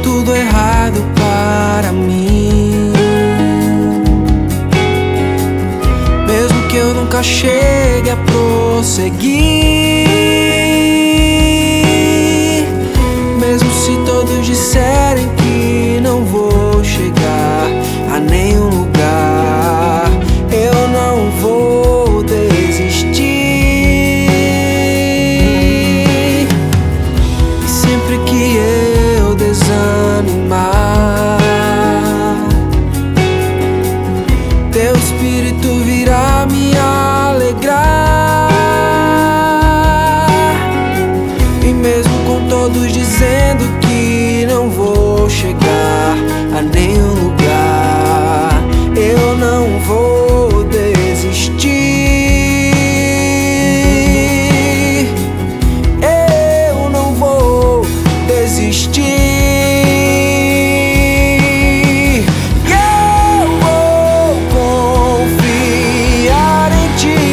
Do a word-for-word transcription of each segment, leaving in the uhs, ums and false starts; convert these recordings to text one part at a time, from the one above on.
tudo errado para mim. Mesmo que eu nunca chegue a prosseguir, mesmo se todos disserem que não vou chegar a nenhum lugar, eu não vou desistir. E sempre que eu desanimar, teu Espírito virá me alegrar. E mesmo com todos dizendo que não vou chegar a nenhum lugar, eu não vou desistir. Eu não vou desistir. E eu vou confiar em ti.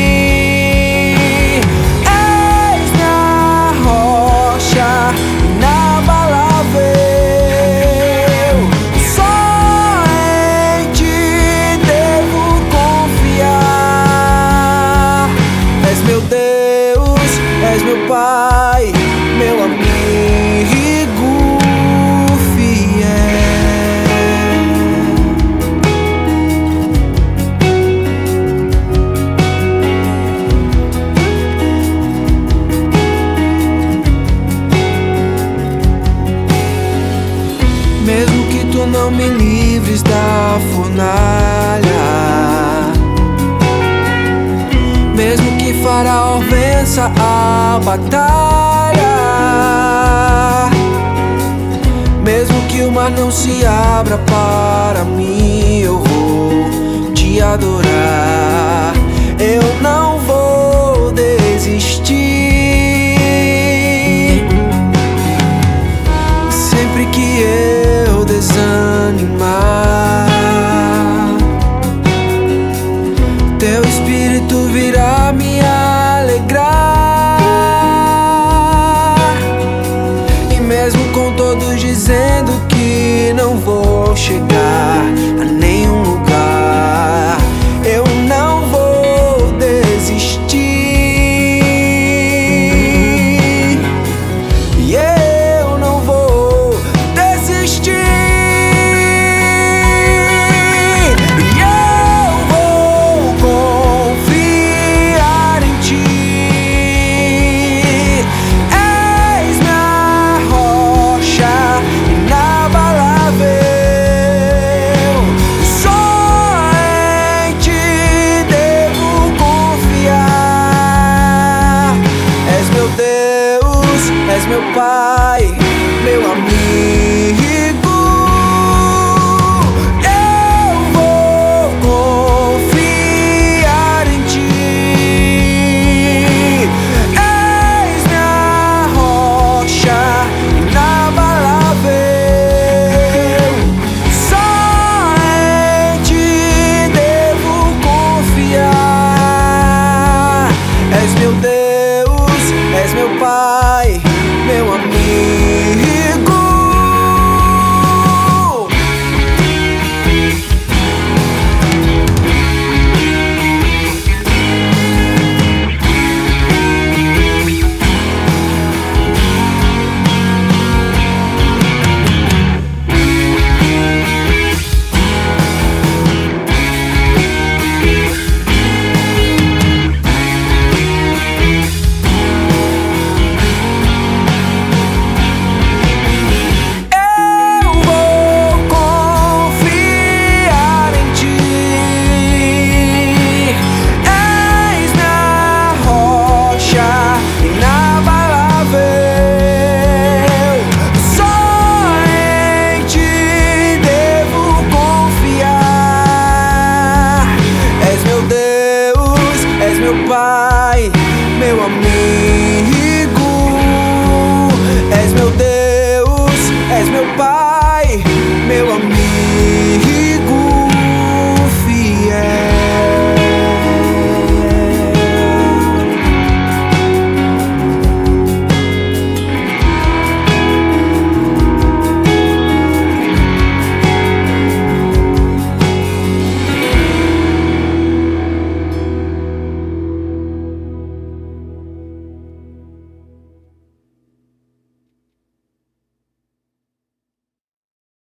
És minha rocha inabalável. Só em ti devo confiar. És meu Deus, és meu Pai, meu amigo fiel. Mesmo que tu não me livres da fornalha, mesmo que Faraó vença a batalha, mesmo que o mar não se abra para mim, eu vou te adorar. Eu não vou desistir. Sempre que eu desanimar, teu Espírito virá me alegrar. E mesmo com todos dizendo que não vou chegar a nenhum lugar, eu não vou desistir. E eu não vou desistir. E eu vou confiar em ti. És minha rocha inabalável. Só em ti devo confiar. És meu Deus, és meu Pai, meu amigo